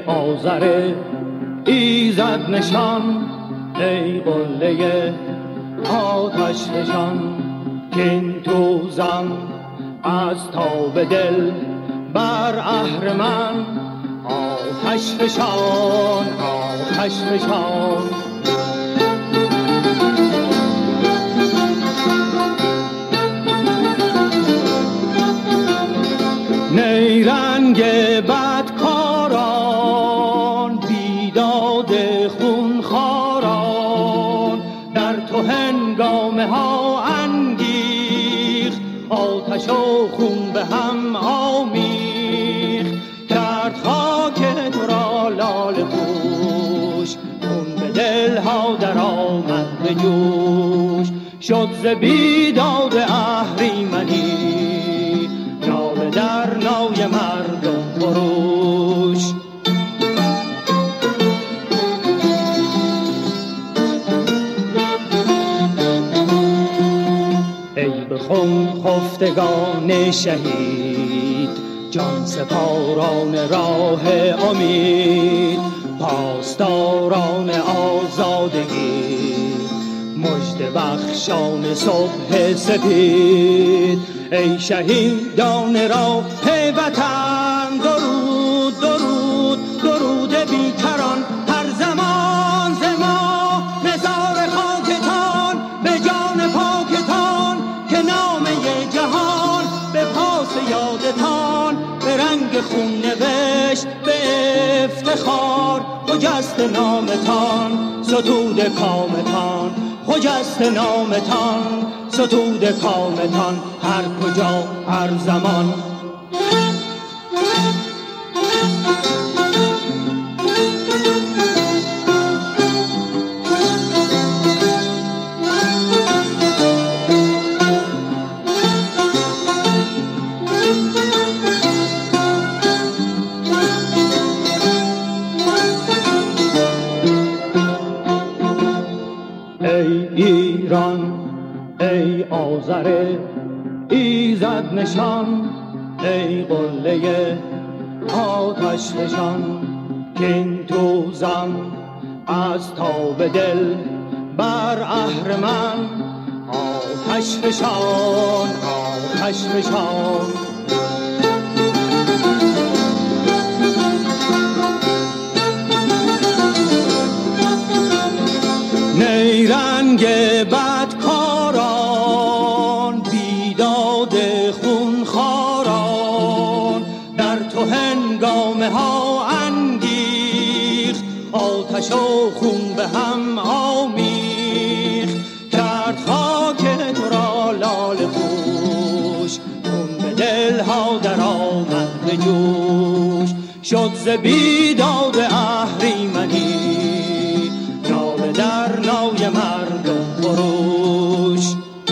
آذر ایزد نشان، ای قله آتش فشان، کین توزن از تاب دل بر اهرمن. آتش فشان، آتش فشان. نیرنگ بدکاران، بیداد خونخواران، در تو هنگامه ها انگیخت، آتش و خون به هم آمیخت، کرد خاک تو را لاله پوش، خون به دلها در آمد به جوش، شد ز بیداد اهریمنی ناله در نای مردم خروش. ای به خون خفتگان شهید، جان سپاران راه امید، پاسداران آزادگی، مژده بخشان صبح سپید. ای شهیدان راه وطن، درود درود درود بیکران، هر زمان ز ما نثار خاکتان، به جان پاکتان که نامه جهان به پاس یادتان، به رنگ خون نوشت به افتخار، خجست نامتان ستود کامتان، خجست نامتان ستود کامتان، هر کجا هر زمان. ای ایران، ای آذر ایزد نشان، ای قله آتش فشان، کین توزن از تاب دل بر اهرمن. آتش فشان، آتش فشان. نیرنگ بدکاران، بیداد خونخواران، در تو هنگامه ها انگیخت، آتش و خون به هم آمیخت، کرد خاک تو را لاله پوش، خون به دلها در آمد به جوش، شد ز بیداد اهریمنی ناله در نای مردم خروش.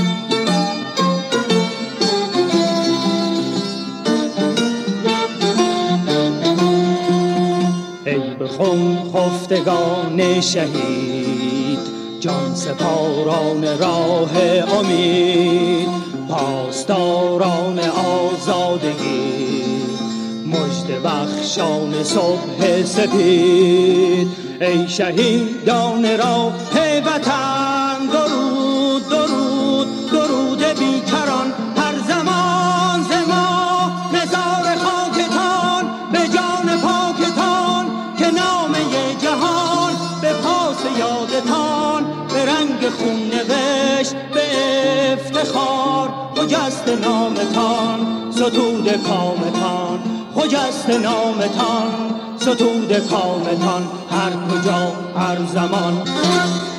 ای به خون خفتگان شهید، جان سپاران راه امید، پاسداران آزادگی، مژده بخشان صبح سپید. ای شهیدان راه وطن، درود درود درود بیکران، هر زمان ز ما نثار خاکتان، به جان پاکتان که نامه جهان به پاس یادتان، به رنگ خون نوشت به افتخار، خجست نامتان ستود کامتان، خجست نامتان ستود کامتان، هر کجا هر زمان.